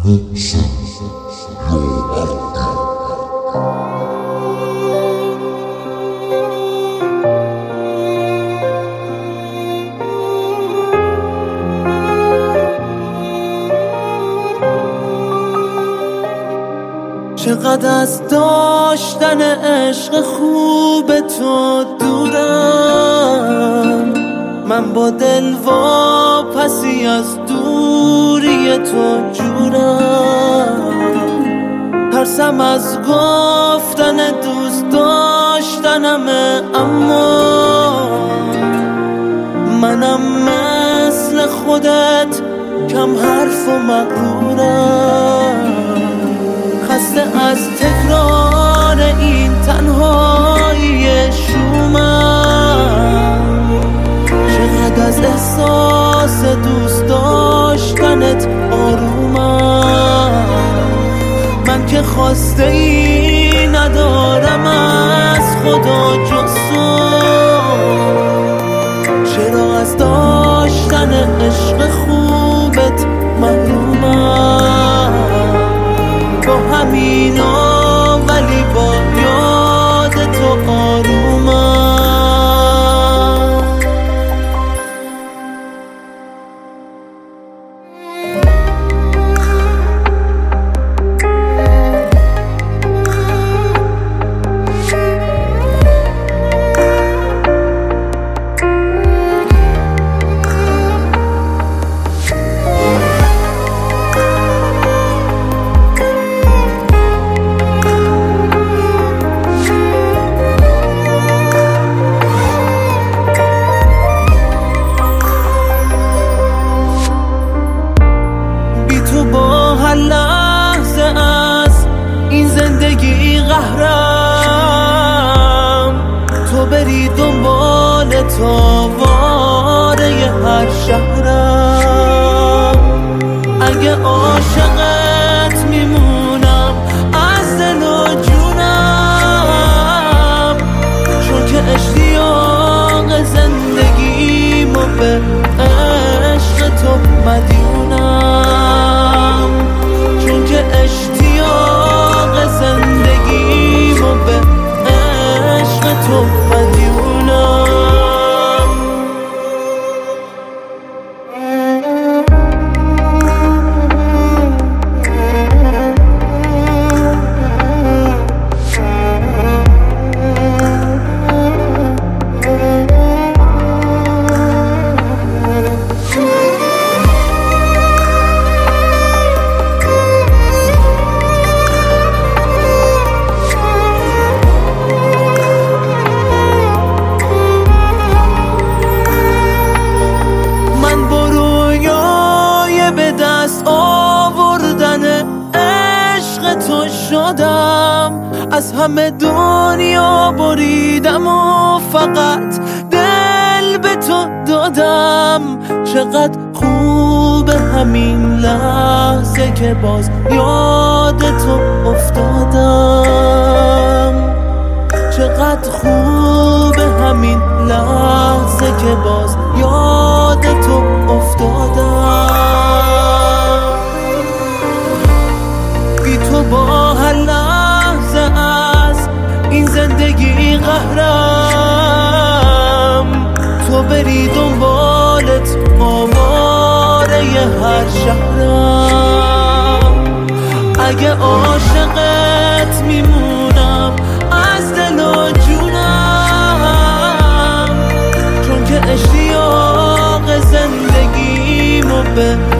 چقدر از داشتن عشق خوب تو دورم، من با دل واپسی از دوری تو جورم. ترسم از گفتن دوست داشتنمه، اما منم مثل خودت کم حرف و مغرورم. خسته از تکرار این تنهایی شومم، چقدر از احساس دوست داشتنت آرومم. من که خواسته ای ندارم از خدا جز تو، چرا از داشتن عشق خوبت محرومم؟ با همینا ولی با یاد تو آرومم. لحظه از این زندگی قهرم، تو بری دنبال تاواره هر شهرم. اگه عاشقت میمونم از دل و جونم، چون که اشتیاق زندگیمو به عشق تو مدیونم. چون که اشتیاق زندگیمو به عشق تو مدیونم. تو شدم، از همه دنیا بریدم و فقط دل به تو دادم. چقدر خوبه همین لحظه که باز یاد تو افتادم. چقدر خوبه همین لحظه که باز یاد تو افتادم. تو با هر لحظه از این زندگی قهرم، تو بری دنبالت آواره هر شهرم. اگه عاشقت میمونم از دل و جونم، چون که اشتیاق زندگیمو به